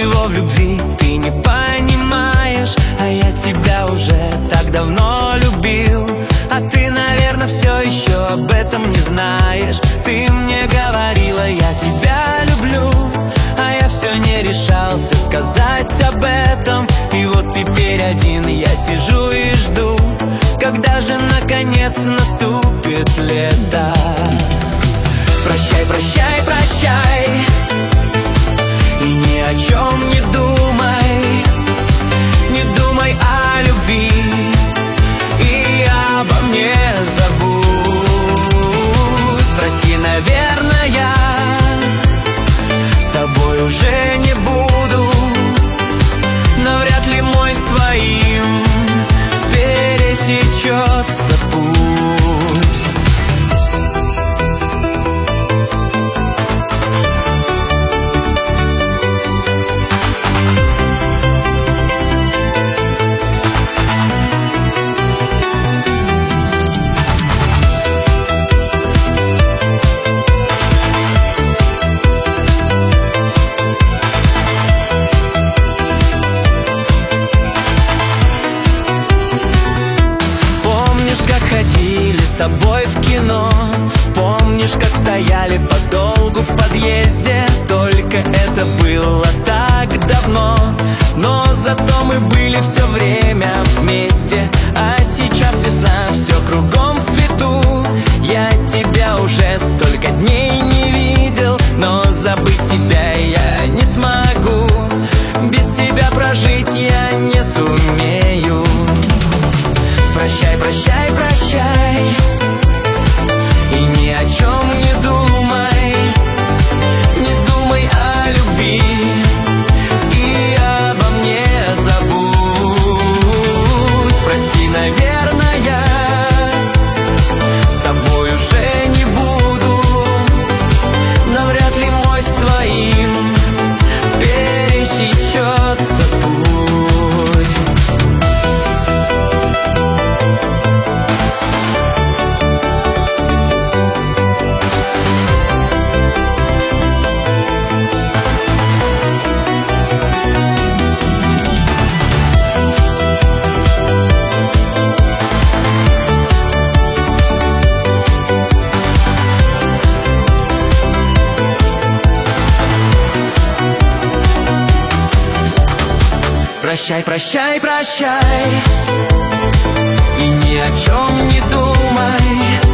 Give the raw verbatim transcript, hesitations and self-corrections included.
ничего в любви ты не понимаешь, а я тебя уже так давно любил. А ты, наверное, все еще об этом не знаешь. Ты мне говорила, я тебя люблю, а я все не решался сказать об этом. И вот теперь один я сижу и жду, когда же наконец наступит лето. Прощай, прощай, прощай, и ни о чем не думай. Не думай о любви и обо мне забудь. Прости, наверное, я с тобой уже не буду, но вряд ли мой с твоим пересечется путь. С тобой в кино, помнишь, как стояли подолгу в подъезде? Только это было так давно, но зато мы были все время вместе. А сейчас весна, все кругом в цвету. Я тебя уже столько дней не видел, но забыть тебя я не смогу. Без тебя прожить я не сумею. Прощай, прощай, прощай, и ни о чем не думай. Не думай о любви и обо мне забудь. Прости, наверное, я с тобой уже не буду, но вряд ли мой с твоим пересечется путь. Прощай, прощай, прощай, и ни о чем не думай.